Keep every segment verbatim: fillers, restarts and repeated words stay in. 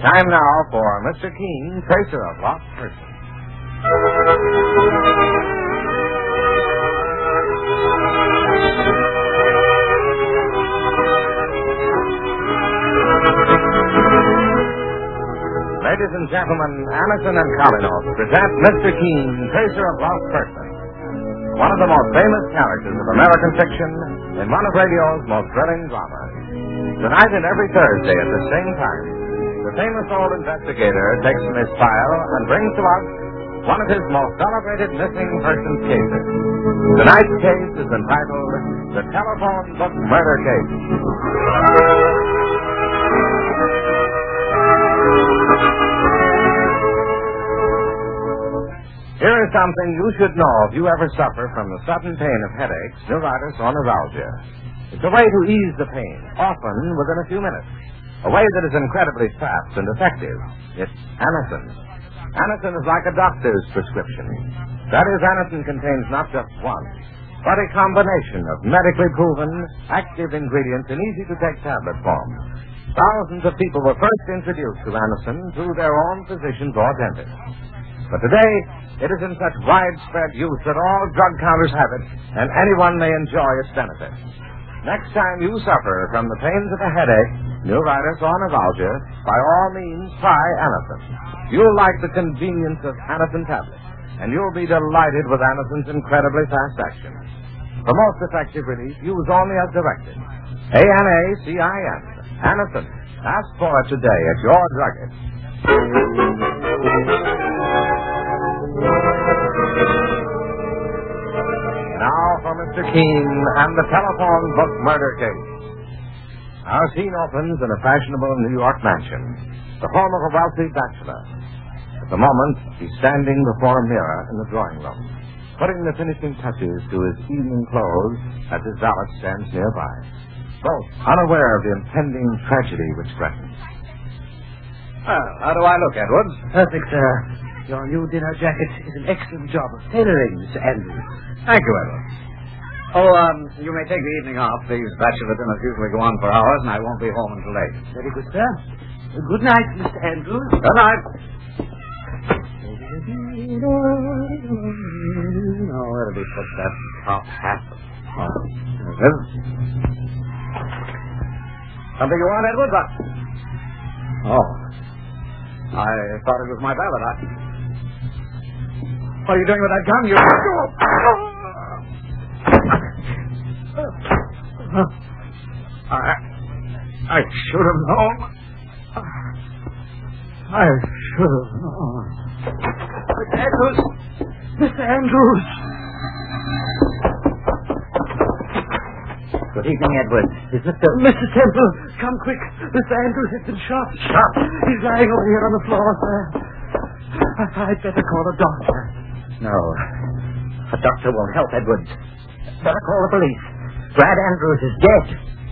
Time now for Mister Keene, Tracer of Lost Persons. Ladies and gentlemen, Anderson and Kalinos present Mister Keene, Tracer of Lost Persons, one of the most famous characters of American fiction in one of radio's most thrilling dramas. Tonight and every Thursday at the same time, the famous old investigator takes from his file and brings to us one of his most celebrated missing persons cases. Tonight's case is entitled The Telephone Book Murder Case. Here is something you should know if you ever suffer from the sudden pain of headaches, neuritis, or neuralgia. It's a way to ease the pain, often within a few minutes. A way that is incredibly fast and effective. It's Anacin. Anacin is like a doctor's prescription. That is, Anacin contains not just one, but a combination of medically proven, active ingredients in easy-to-take tablet form. Thousands of people were first introduced to Anacin through their own physicians or dentists. But today, it is in such widespread use that all drug counters have it, and anyone may enjoy its benefits. Next time you suffer from the pains of a headache, neuritis, or neuralgia, by all means try Anacin. You'll like the convenience of Anacin tablets, and you'll be delighted with Anacin's incredibly fast action. For most effective relief, use only as directed. A N A C I N. Anacin. Ask for it today at your druggist. Now for Mister Keene and the Telephone Book Murder Case. Our scene opens in a fashionable New York mansion, the home of a wealthy bachelor. At the moment, he's standing before a mirror in the drawing room, putting the finishing touches to his evening clothes as his valet stands nearby, both unaware of the impending tragedy which threatens. Well, how do I look, Edwards? Perfect, sir. Your new dinner jacket is an excellent job of tailoring, Mister Andrews. Thank you, Edwards. Oh, um, you may take the evening off. These bachelor dinners usually go on for hours, and I won't be home until late. Very good, sir. Good night, Mister Andrews. Good night. Oh, where did he put that top hat? Oh, there it is. Something you want, Edwards? Oh. I thought it was my valet. I... What are you doing with that gun? You... I... I should have known. I should have known. Mister Andrews! Mister Andrews! Good evening, Edwards. Is Mister Mister Temple, come quick. Mister Andrews has been shot. Shot? He's lying over here on the floor, sir. I'd better call a doctor. No. A doctor won't help, Edwards. Better call the police. Brad Andrews is dead.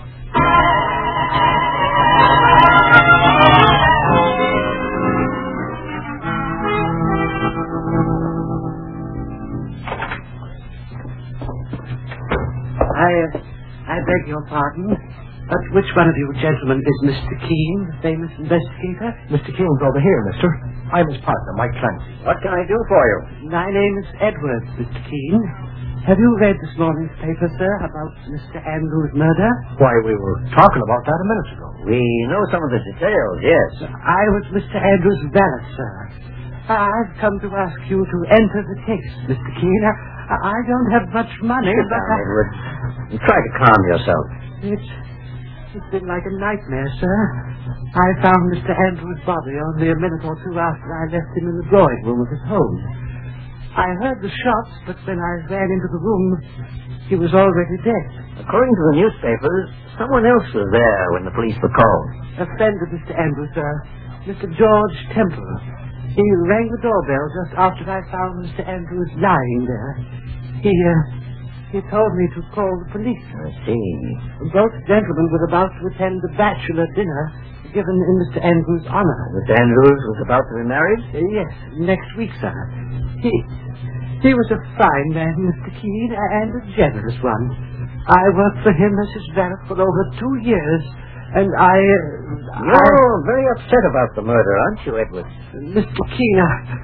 I, uh, I beg your pardon, but which one of you gentlemen is Mister Keene, the famous investigator? Mister Keene's over here, mister. I'm his partner, Mike Clancy. What can I do for you? My name is Edwards, Mister Keene. Have you read this morning's paper, sir, about Mister Andrews' murder? Why, we were talking about that a minute ago. We know some of the details, yes. I was Mister Andrews' valet, sir. I've come to ask you to enter the case, Mister Keene. I, I don't have much money, Sit but down, I... Edwards. You try to calm yourself. It's, it's been like a nightmare, sir. I found Mister Andrews' body only a minute or two after I left him in the drawing room of his home. I heard the shots, but when I ran into the room, he was already dead. According to the newspapers, someone else was there when the police were called. A friend of Mister Andrews, sir, Mister George Temple. He rang the doorbell just after I found Mister Andrews lying there. He, uh, he told me to call the police. I see. Both gentlemen were about to attend the bachelor dinner given in Mister Andrews' honor. Mister Andrews was about to be married? Uh, yes, next week, sir. He, he was a fine man, Mister Keene, and a generous one. I worked for him as his valet for over two years, And I... You're I... very upset about the murder, aren't you, Edward? Mister Keene,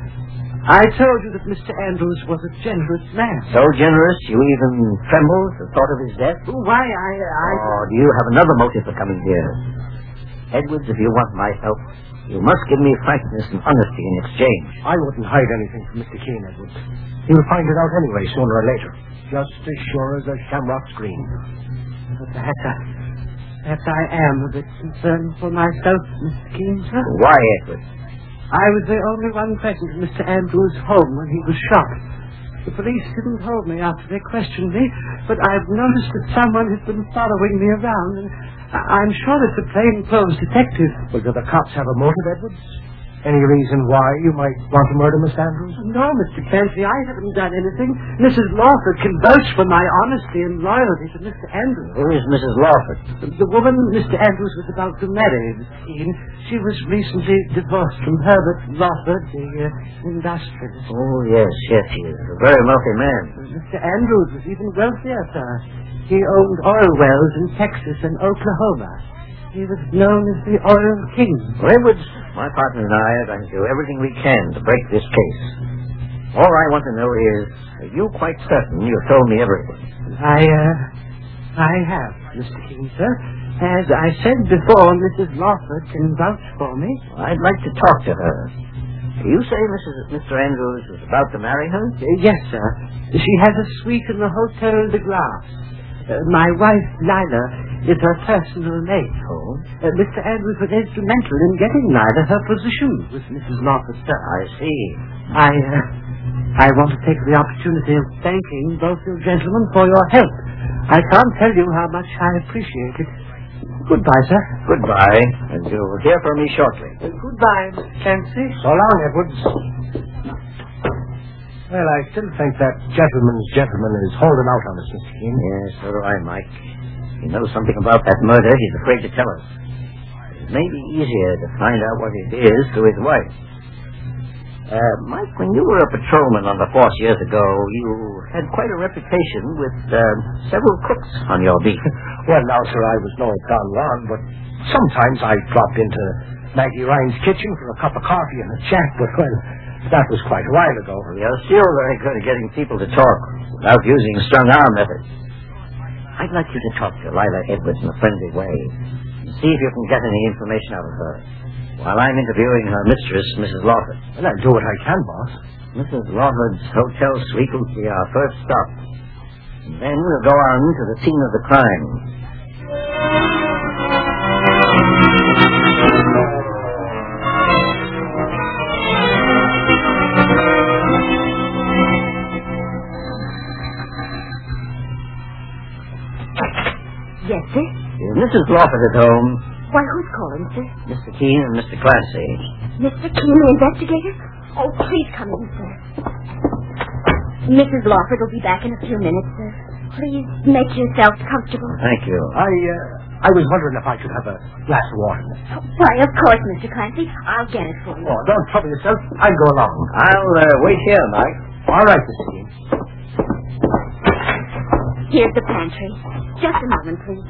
I told you that Mister Andrews was a generous man. So generous, you even trembled at the thought of his death? Why, I... I... Oh, do you have another motive for coming here? Edwards, if you want my help, you must give me frankness and honesty in exchange. I wouldn't hide anything from Mister Keene, Edwards. He'll find it out anyway, sooner or later. Just as sure as a shamrock's green. But perhaps I... Perhaps I am a bit concerned for myself, Mister Keene, sir. Why, Edward? I was the only one present in Mister Andrews' home when he was shot. The police didn't hold me after they questioned me, but I've noticed that someone has been following me around, and I'm sure it's a plainclothes detective. Well, do the cops have a motive, Edwards? Any reason why you might want to murder Miss Andrews? No, Mister Clancy, I haven't done anything. Missus Lawford can vouch for my honesty and loyalty to Mister Andrews. Who is Missus Lawford? The, the woman Mister Andrews was about to marry, Miss Keene. She was recently divorced from Herbert Lawford, the uh, industrialist. Oh, yes, yes, he is a very wealthy man. Mister Andrews was even wealthier, sir. He owned oil wells in Texas and Oklahoma. He was known as the Oil King. Well, Edwards, my partner and I are going to do everything we can to break this case. All I want to know is, are you quite certain you've told me everything? I, uh, I have, Mister King, sir. As I said before, Missus Lawford can vouch for me. I'd like to talk to her. You say Missus Mister Andrews is about to marry her? Uh, yes, sir. She has a suite in the Hotel de Grace. Uh, my wife, Lila, is her personal maid. Oh? Uh, Mister Andrews was instrumental in getting Lila her position with Missus Lawford, sir. I see. I, uh, I want to take the opportunity of thanking both you gentlemen for your help. I can't tell you how much I appreciate it. Goodbye, sir. Goodbye, and you'll hear from me shortly. Uh, goodbye, Mister Clancy. So long, Edwards. Well, I still think that gentleman's gentleman is holding out on us, Mister Keene. Yes, so do I, Mike. He knows something about that murder. He's afraid to tell us. It may be easier to find out what it is through his wife. Uh, Mike, when you were a patrolman on the force years ago, you had quite a reputation with uh, several cooks on your beat. Well, now, sir, I was no Don Juan, but sometimes I dropped into Maggie Ryan's kitchen for a cup of coffee and a chat, but, well, that was quite a while ago. Well, you're still very good at getting people to talk without using strong-arm methods. I'd like you to talk to Lila Edwards in a friendly way and see if you can get any information out of her while I'm interviewing her mistress, Missus Lawford. Well, I'll do what I can, boss. Missus Lawford's hotel suite will be our first stop. And then we'll go on to the scene of the crime. Yes, sir? Is Missus Lawford at home? Why, who's calling, sir? Mister Keene and Mister Clancy. Mister Keene, the investigator? Oh, please come in, sir. Missus Lawford will be back in a few minutes, sir. Please make yourself comfortable. Thank you. I, uh, I was wondering if I could have a glass of water. Why, of course, Mister Clancy. I'll get it for you. Oh, don't trouble yourself. I'll go along. I'll uh, wait here, Mike. All right, Mister Keene. Here's the pantry. Just a moment, please.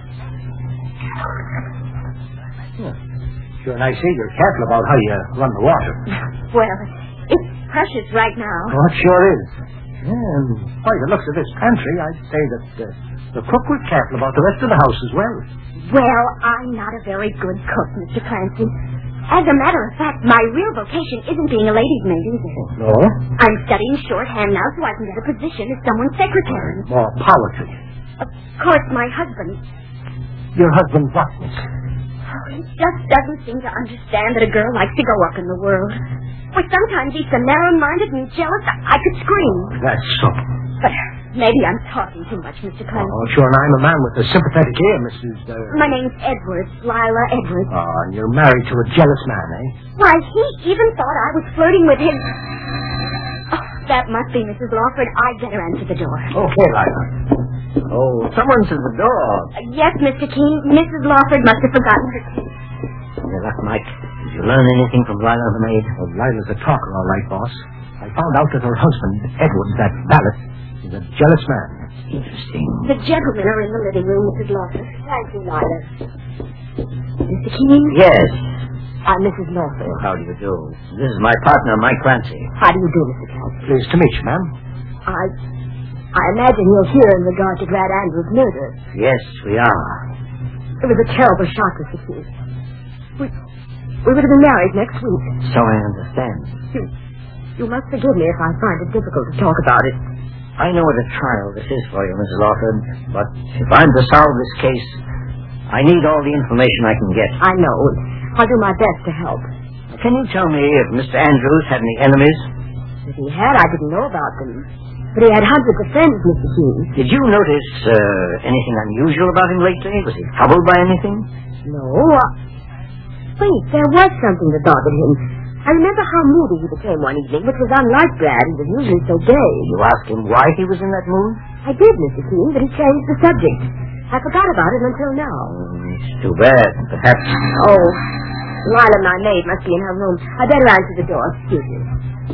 Yeah. Sure, and I see you're careful about how you run the water. Well, it's precious right now. Oh, it sure is. Yeah, and by the looks of this pantry, I'd say that uh, the cook was careful about the rest of the house as well. Well, I'm not a very good cook, Mister Clancy. As a matter of fact, my real vocation isn't being a lady's maid either. No? I'm studying shorthand now so I can get a position as someone's secretary. More poetry. Of course, my husband. Your husband what, miss? Oh, he just doesn't seem to understand that a girl likes to go up in the world. Why, sometimes he's so narrow-minded and jealous I, I could scream. That's so. But maybe I'm talking too much, Mister Clancy. Oh, sure, and I'm a man with a sympathetic ear, Missus Uh... My name's Edwards, Lila Edwards. Oh, and you're married to a jealous man, eh? Why, he even thought I was flirting with his... Oh, that must be Missus Lawford. I'd better answer the door. Okay, Lila. Oh, someone's at the door. Uh, yes, Mister Keene. Missus Lawford must have forgotten her key. Good luck, Mike. Did you learn anything from Lila the maid? Well, Lila's a talker, all right, boss. I found out that her husband, Edwards, that valet, is a jealous man. Interesting. The gentlemen are in the living room, Missus Lawford. Thank you, Lila. Mister Keene? Yes. I'm Missus Lawson. Well, how do you do? This is my partner, Mike Clancy. How do you do, Mister Clancy? Pleased to meet you, ma'am. I... I imagine you're here in regard to Brad Andrews' murder. Yes, we are. It was a terrible shock, Mister Keene. We... We would have been married next week. So I understand. You... You must forgive me if I find it difficult to talk about it. I know what a trial this is for you, Missus Lawford, but if I'm to solve this case, I need all the information I can get. I know. I'll do my best to help. Can you tell me if Mister Andrews had any enemies? If he had, I didn't know about them. But he had hundreds of friends, Mister Keene. Did you notice uh, anything unusual about him lately? Was he troubled by anything? No. Uh, wait, there was something that bothered him. I remember how moody he became one evening, which was unlike Brad. He was usually so gay. You asked him why he was in that mood? I did, Mister Keene, but he changed the subject. I forgot about it until now. Mm, it's too bad. Perhaps... Oh, Lila, my maid, must be in her room. I'd better answer the door. Excuse me.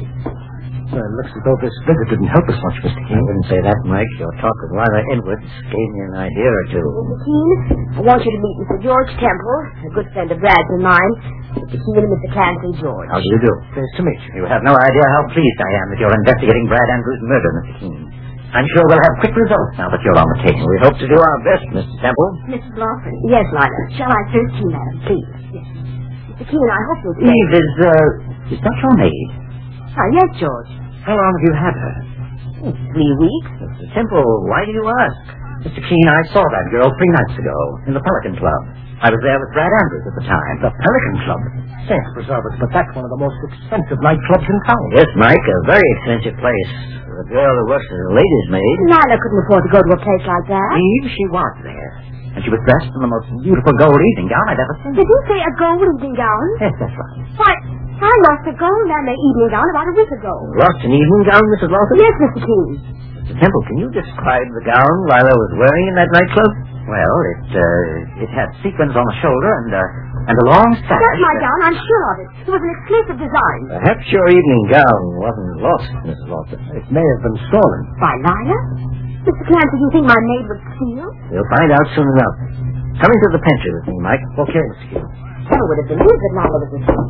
Well, it looks as though this visit didn't help us much, Mister I Keene. wouldn't say that, Mike. Your talk with Lila Edwards gave me an idea or two. Mister Keene, I want you to meet Mister George Temple, a good friend of Brad's and mine. Mister Keene and Mister Clancy George. How do you do? Pleased to meet you. You have no idea how pleased I am that you're investigating Brad Andrews' murder, Mister Keene. I'm sure we'll have quick results now that you're on the case. We hope to do our best, Mister Temple. Missus Lawson. Yes, Lila. Shall I search you, madam, please? Yes. Mister Keene, I hope you'll stay. Eve is, uh, is that your maid? Ah, yes, George. How long have you had her? Oh, three weeks. Mister Temple, why do you ask? Mister Keene, I saw that girl three nights ago in the Pelican Club. I was there with Brad Andrews at the time. The Pelican Club? Saints preserve us, but that's one of the most expensive nightclubs in town. Yes, Mike, a very expensive place. For a girl who works as a lady's maid. Lila couldn't afford to go to a place like that. Eve, she was there. And she was dressed in the most beautiful gold evening gown I've ever seen. Did you say a gold evening gown? Yes, that's right. Why, I lost a gold and a evening gown about a week ago. Lost an evening gown, Missus Lawson? Yes, Mister Keene. Mister Temple, can you describe the gown Lila was wearing in that nightclub? Well, it, uh, it had sequins on the shoulder and, uh, and a long sash. That's my gown, I'm sure of it. It was an exclusive design. Perhaps your evening gown wasn't lost, Missus Lawson. It may have been stolen. By Lila? Mister Clancy, do you think my maid would steal? We'll find out soon enough. Come into the pantry with me, Mike. Okay, Mister Keene. Never would have believed that Lila was asleep.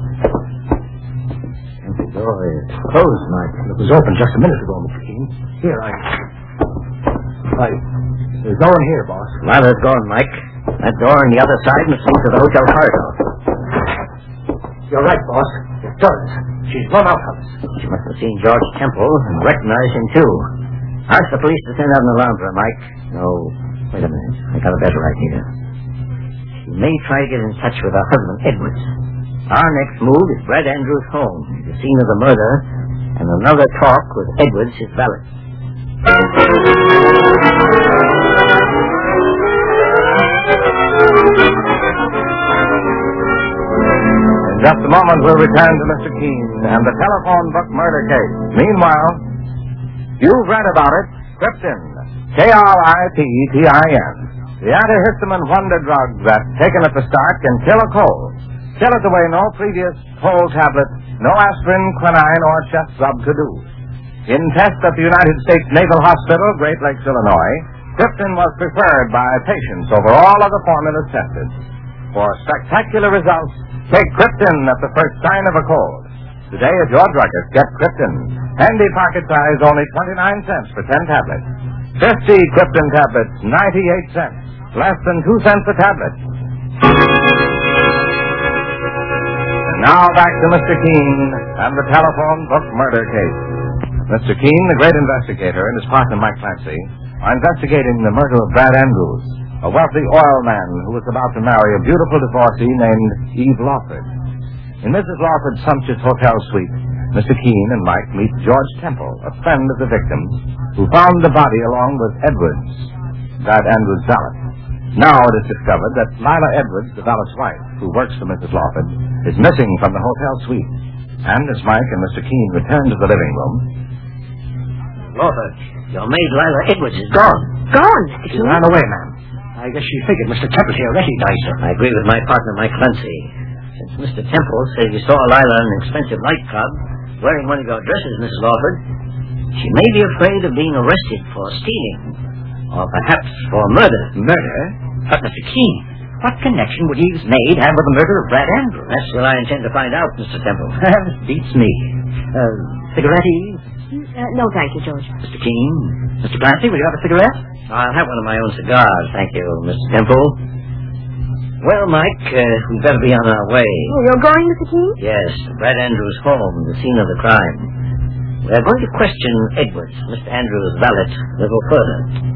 And the door is closed, Mike. It was open just a minute ago, Mister Keene. Here, I... I... There's no one here, boss. Lila's gone, Mike. That door on the other side must lead to the hotel corridor. You're right, boss. It does. She's run out on us. She must have seen George Temple and recognized him, too. Ask the police to send out an alarm for her, Mike. No, wait a minute. I got a better idea. She may try to get in touch with her husband, Edwards. Our next move is Brad Andrews' home, the scene of the murder, and another talk with Edwards, his valet. In just a moment, we'll return to Mister Keene and the telephone book murder case. Meanwhile, you've read about it. Krypton. K R I P T I N. The antihistamine wonder drug that, taken at the start, can kill a cold. Kill it the way no previous cold tablet, no aspirin, quinine, or chest rub could do. In tests at the United States Naval Hospital, Great Lakes, Illinois, Krypton was preferred by patients over all other formulas tested. For spectacular results, take Krypton at the first sign of a cold. Today, at your druggist, get Krypton. Handy pocket size, only twenty-nine cents for ten tablets. fifty Krypton tablets, ninety-eight cents. Less than two cents a tablet. And now back to Mister Keene and the telephone book murder case. Mister Keene, the great investigator, and his partner, Mike Clancy, are investigating the murder of Brad Andrews, a wealthy oil man who was about to marry a beautiful divorcee named Eve Lawford. In Missus Lawford's sumptuous hotel suite, Mister Keene and Mike meet George Temple, a friend of the victims, who found the body along with Edwards, Brad Andrews' valet. Now it is discovered that Lila Edwards, the valet's wife, who works for Missus Lawford, is missing from the hotel suite. And as Mike and Mister Keene return to the living room... Lawford, your maid Lila Edwards is gone. Gone, Mister She Keene? ran away, ma'am. I guess she figured Mister Temple here recognized her. I agree with my partner, Mike Clancy. Since Mister Temple says you saw Lila in an expensive nightclub wearing one of your dresses, Miss Lawford, she may be afraid of being arrested for stealing, or perhaps for murder. Murder? But, Mister Keene, What connection would Eve's maid have with the murder of Brad Andrews? That's what I intend to find out, Mister Temple. Beats me. Uh, cigarette, Eve? Uh, no, thank you, George. Mister Keene? Mister Clancy, will you have a cigarette? I'll have one of my own cigars, thank you, Mister Temple. Well, Mike, uh, we'd better be on our way. Oh, you're going, Mister Keene? Yes, Brad Andrews' home, the scene of the crime. We're going to question Edwards, Mister Andrews' valet, a little further.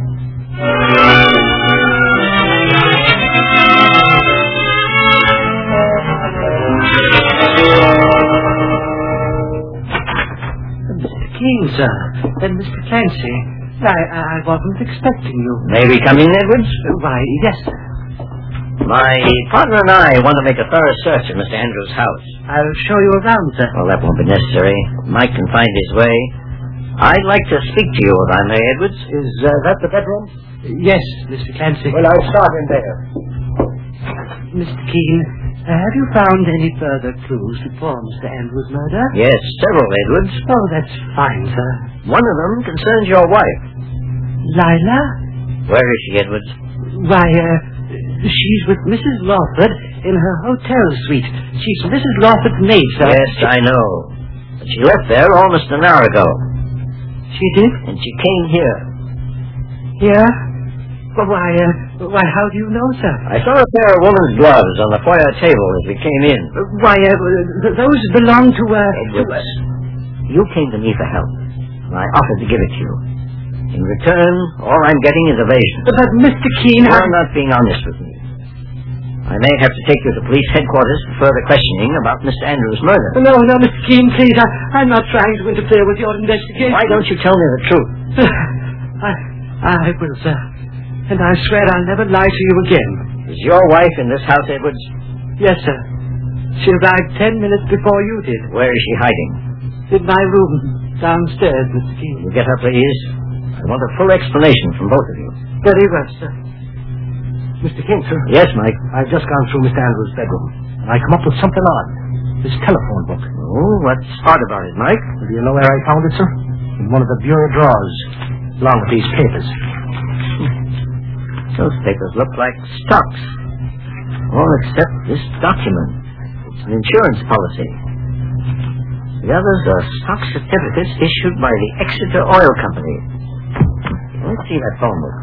Mister Keene, sir, and Mister Clancy. I, I wasn't expecting you. May we come in, Edwards? Why, yes, sir. My partner and I want to make a thorough search of Mister Andrews' house. I'll show you around, sir. Well, that won't be necessary. Mike can find his way. I'd like to speak to you, if I may, Edwards. Is uh, that the bedroom? Yes, Mister Clancy. Well, I'll start in there. Mister Keene, uh, have you found any further clues before Mister Andrews' murder? Yes, several, Edwards. Oh, that's fine, sir. One of them concerns your wife. Lila? Where is she, Edwards? Why, uh, she's with Missus Lawford in her hotel suite. She's Missus Lawford's maid, sir. Yes, she... I know. But she left there almost an hour ago. She did? And she came here. Here? Well, why, uh, why, how do you know, sir? I saw a pair of woman's gloves on the foyer table as we came in. Uh, why, uh, th- those belong to, uh... Edwards, to... you came to me for help, and I offered to give it to you. In return, all I'm getting is evasion. But, but Mister Keene, You're I... not being honest with me. I may have to take you to police headquarters for further questioning about Mister Andrews' murder. No, no, Mister Keene, please. I, I'm not trying to interfere with your investigation. Why don't you tell me the truth? I, I will, sir. And I swear I'll never lie to you again. Is your wife in this house, Edwards? Yes, sir. She arrived ten minutes before you did. Where is she hiding? In my room, downstairs, Mister Keene. You get her, please. I want a full explanation from both of you. Very well, sir. Mister King, sir? Yes, Mike? I've just gone through Mister Andrews' bedroom, and I come up with something odd. This telephone book. Oh, what's odd about it, Mike? Do you know where I found it, sir? In one of the bureau drawers, along with these papers. Those papers look like stocks. All except this document. It's an insurance policy. The others are stock certificates issued by the Exeter Oil Company. Let's see that phone book.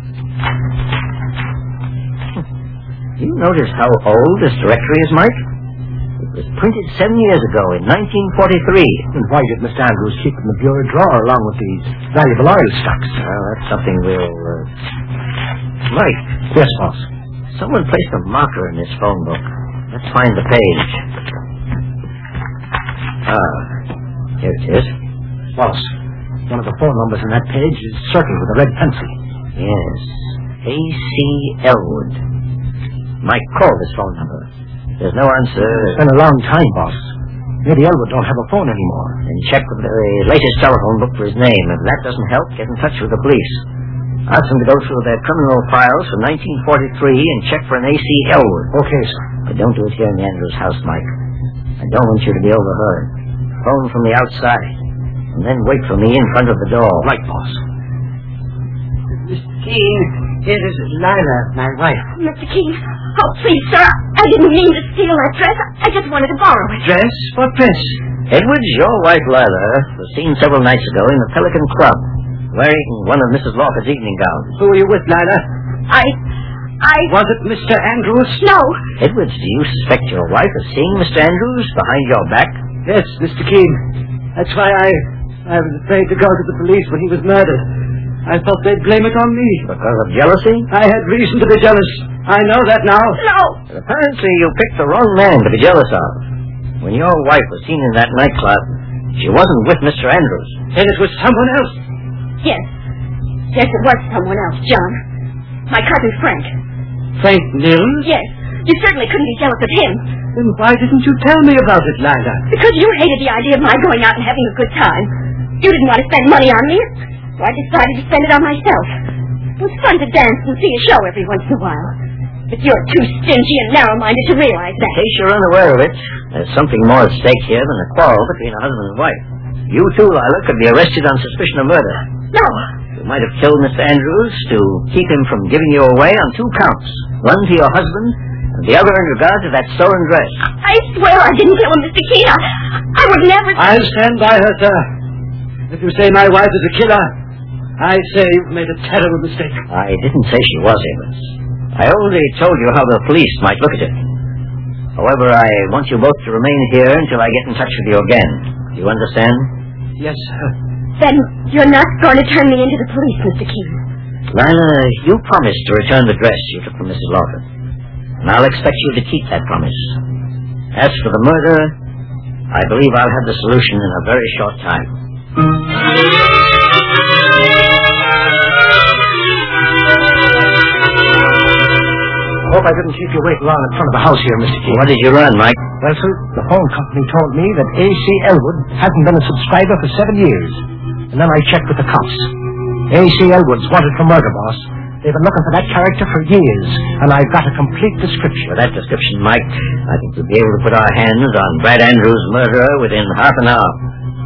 Do you notice how old this directory is, Mike? It was printed seven years ago in nineteen forty-three. And why did Mister Andrews keep it in the bureau drawer along with these valuable oil stocks? Well, that's something we'll... Uh... Mike. Yes, boss. Someone placed a marker in this phone book. Let's find the page. Ah, here it is. Boss, one of the phone numbers on that page is circled with a red pencil. Yes. A C Elwood. Mike, call this phone number. If there's no answer... It's been a long time, boss. Maybe Elwood don't have a phone anymore. Then check the latest telephone book for his name. If that doesn't help, get in touch with the police. Ask them to go through their criminal files from nineteen forty-three and check for an A C Elwood. Okay, sir. But don't do it here in the Andrews house, Mike. I don't want you to be overheard. Phone from the outside. And then wait for me in front of the door. Right, boss. Mister Keene, here is Lila, my wife. Mister Keene, oh, please, sir, I didn't mean to steal that dress. I just wanted to borrow it. Dress? What dress? Edwards, your wife, Lila, was seen several nights ago in the Pelican Club, wearing one of Missus Lawford's evening gowns. Who are you with, Lila? I... I... Was it Mister Andrews? No. Edwards, do you suspect your wife of seeing Mister Andrews behind your back? Yes, Mister Keene. That's why I... I was afraid to go to the police when he was murdered. I thought they'd blame it on me. Because of jealousy? I had reason to be jealous. I know that now. No. But apparently you picked the wrong man to be jealous of. When your wife was seen in that nightclub, she wasn't with Mister Andrews. Then it was someone else. Yes. Yes, it was someone else, John. My cousin Frank. Frank Mills? Yes. You certainly couldn't be jealous of him. Then why didn't you tell me about it, Lila? Because you hated the idea of my going out and having a good time. You didn't want to spend money on me, so I decided to spend it on myself. It was fun to dance and see a show every once in a while. But you're too stingy and narrow-minded to realize that. In case you're unaware of it, there's something more at stake here than a quarrel between a husband and wife. You too, Lila, could be arrested on suspicion of murder. No. You might have killed Mister Andrews to keep him from giving you away on two counts. One to your husband, and the other in regard to that stolen dress. I swear I didn't kill him, Mister Keene. I, I would never... I'll stand by her, sir. If you say my wife is a killer, I say you've made a terrible mistake. I didn't say she was, Amos. I only told you how the police might look at it. However, I want you both to remain here until I get in touch with you again. Do you understand? Yes, sir. Then you're not going to turn me into the police, Mister Keene. Lila, you promised to return the dress you took from Missus Lawford. And I'll expect you to keep that promise. As for the murder, I believe I'll have the solution in a very short time. I hope I didn't keep you waiting long in front of the house here, Mister Keene. What did you run, Mike? Well, sir, the phone company told me that A C Elwood hasn't been a subscriber for seven years. And then I checked with the cops. A C Elwood's wanted for murder, boss. They've been looking for that character for years, and I've got a complete description. For that description, Mike, I think we'll be able to put our hands on Brad Andrews' murderer within half an hour.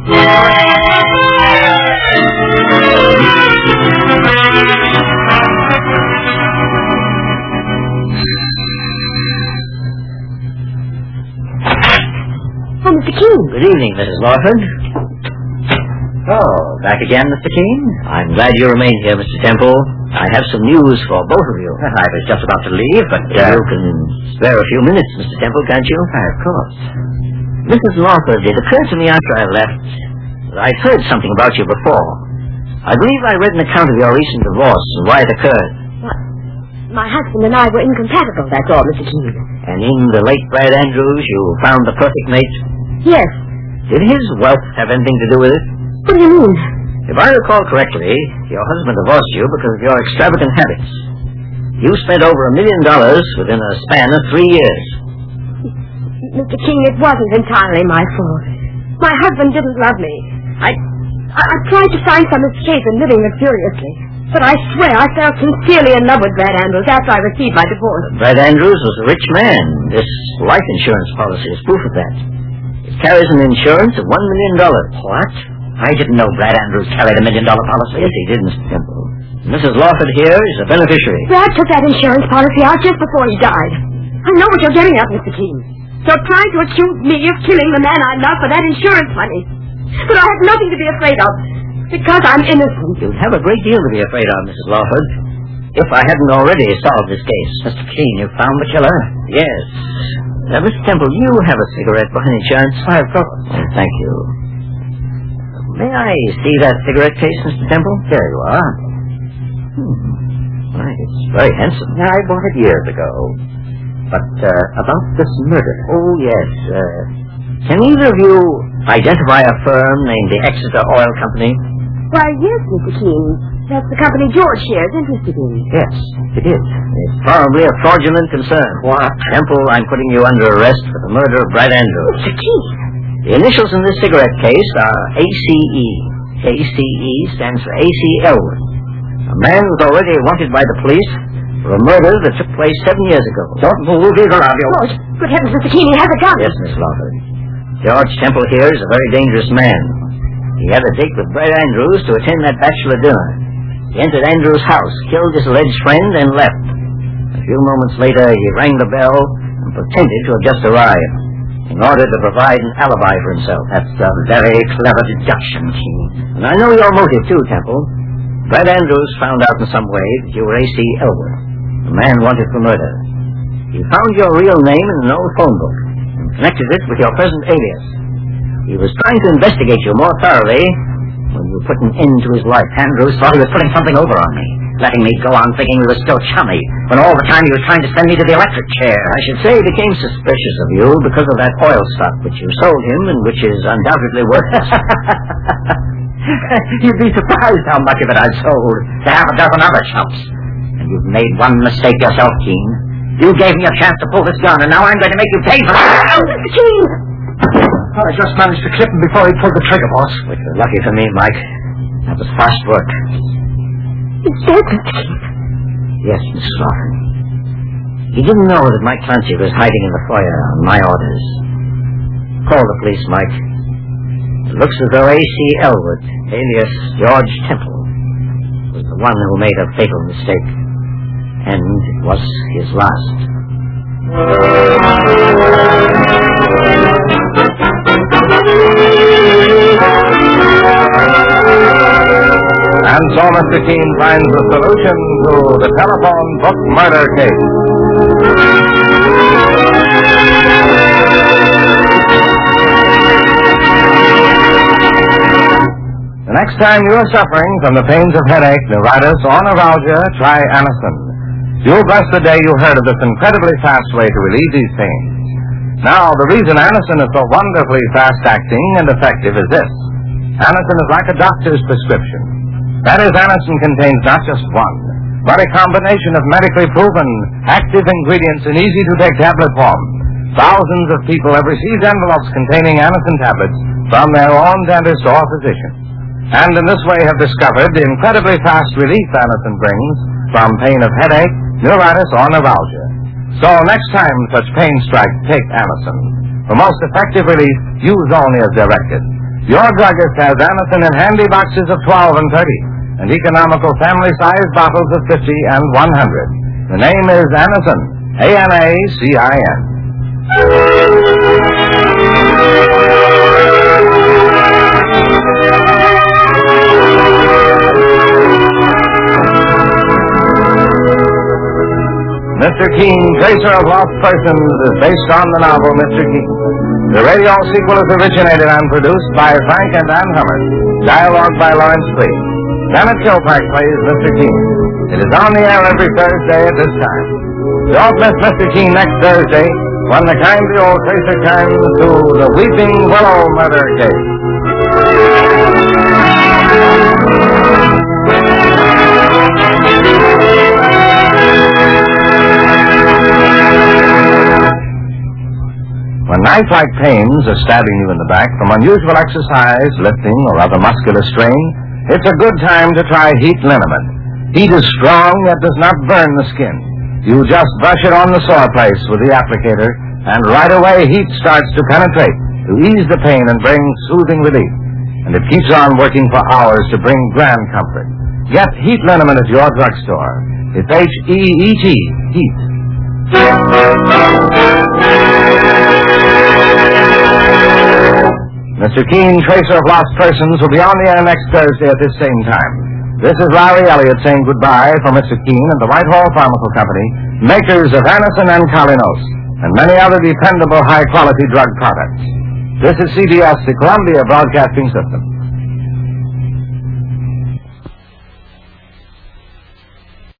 Oh, Mister Keene. Good evening, Missus Lawford. Oh, back again, Mister Keene? I'm glad you remain here, Mister Temple. I have some news for both of you. I was just about to leave, but uh, you can spare a few minutes, Mister Temple, can't you? Of course. Missus Lawford, it occurred to me after I left that I'd heard something about you before. I believe I read an account of your recent divorce and why it occurred. What? My husband and I were incompatible, that's all, Mister Keene. And in the late Brad Andrews, you found the perfect mate? Yes. Did his wealth have anything to do with it? What do you mean? If I recall correctly, your husband divorced you because of your extravagant habits. You spent over a million dollars within a span of three years. Mister Keene, it wasn't entirely my fault. My husband didn't love me. I, I, I tried to find some escape in living luxuriously. But I swear I fell sincerely in love with Brad Andrews after I received my divorce. Brad Andrews was a rich man. This life insurance policy is proof of that. It carries an insurance of one million dollars. What? I didn't know Brad Andrews carried a million-dollar policy. Yes, he did, Mister Temple. Missus Lawford here is a beneficiary. Brad took that insurance policy out just before he died. I know what you're getting at, Mister Keene. You're trying to accuse me of killing the man I love for that insurance money. But I have nothing to be afraid of, because I'm innocent. You'd have a great deal to be afraid of, Missus Lawford, if I hadn't already solved this case. Mister Keene, you found the killer? Yes. Now, Mister Temple, you have a cigarette by any chance? I've got Oh, thank you. May I see that cigarette case, Mister Temple? There you are. Hmm. Why, it's very handsome. I bought it years ago. But, uh, about this murder. Oh, yes. Uh, can either of you identify a firm named the Exeter Oil Company? Why, yes, Mister Keene. That's the company George here is interested in. Yes, it is. It's probably a fraudulent concern. What? Temple, I'm putting you under arrest for the murder of Brad Andrews. Mister Keene. The initials in this cigarette case are A C E. A C E stands for A C Elwood. A man who's already wanted by the police for a murder that took place seven years ago. Don't move either of you. Oh, good heavens, Mister Keene, he has a gun. Yes, Miss Lawford. George Temple here is a very dangerous man. He had a date with Brad Andrews to attend that bachelor dinner. He entered Andrews' house, killed his alleged friend, and left. A few moments later, he rang the bell and pretended to have just arrived, in order to provide an alibi for himself. That's a very clever deduction, Keene. And I know your motive, too, Temple. Brad Andrews found out in some way that you were A C Elwood, a man wanted for murder. He found your real name in an old phone book and connected it with your present alias. He was trying to investigate you more thoroughly when you put an end to his life. Andrews thought he was putting something over on me, letting me go on thinking we were still chummy, when all the time he was trying to send me to the electric chair. I should say he became suspicious of you because of that oil stock which you sold him and which is undoubtedly worthless. You'd be surprised how much of it I've sold to half a dozen other chumps. And you've made one mistake yourself, Keene. You gave me a chance to pull this gun, and now I'm going to make you pay for it. Mister Keene! I just managed to clip him before he pulled the trigger, boss. Which was lucky for me, Mike. That was fast work. He's dead, Mister Keene. Yes, Missus Lawford. He didn't know that Mike Clancy was hiding in the foyer on my orders. Call the police, Mike. It looks as though A C Elwood, alias George Temple, was the one who made a fatal mistake. And it was his last. And so Mister Keene finds the solution to the telephone book murder case. The next time you are suffering from the pains of headache, neuritis, or neuralgia, try Anacin. You'll bless the day you heard of this incredibly fast way to relieve these pains. Now, the reason Anacin is so wonderfully fast-acting and effective is this. Anacin is like a doctor's prescription. That is, Anacin contains not just one, but a combination of medically proven, active ingredients in easy-to-take tablet form. Thousands of people have received envelopes containing Anacin tablets from their own dentist or physician, and in this way have discovered the incredibly fast relief Anacin brings from pain of headache, neuritis, or neuralgia. So next time such pain strikes, take Anacin. For most effective relief, use only as directed. Your druggist has Anacin in handy boxes of twelve and thirty, and economical family-sized bottles of fifty and one hundred. The name is Anacin, A N A C I N. Mister Keene, Tracer of Lost Persons, is based on the novel Mister Keene. The radio sequel is originated and produced by Frank and Ann Hummert. Dialogue by Lawrence Clee. Janet Kilpack plays Mister Keene. It is on the air every Thursday at this time. Don't miss Mister Keene next Thursday when the kindly old Tracer turns to the Weeping Willow murder case. When knife-like pains are stabbing you in the back from unusual exercise, lifting, or other muscular strain, it's a good time to try Heat Liniment. Heat is strong, yet does not burn the skin. You just brush it on the sore place with the applicator, and right away heat starts to penetrate, to ease the pain and bring soothing relief. And it keeps on working for hours to bring grand comfort. Get Heat Liniment at your drugstore. It's H E E T, Heat. Mister Keene, Tracer of Lost Persons, will be on the air next Thursday at this same time. This is Larry Elliott saying goodbye for Mister Keene and the Whitehall Pharmaceutical Company, makers of Anacin and Colinos, and many other dependable high-quality drug products. This is C B S, the Columbia Broadcasting System.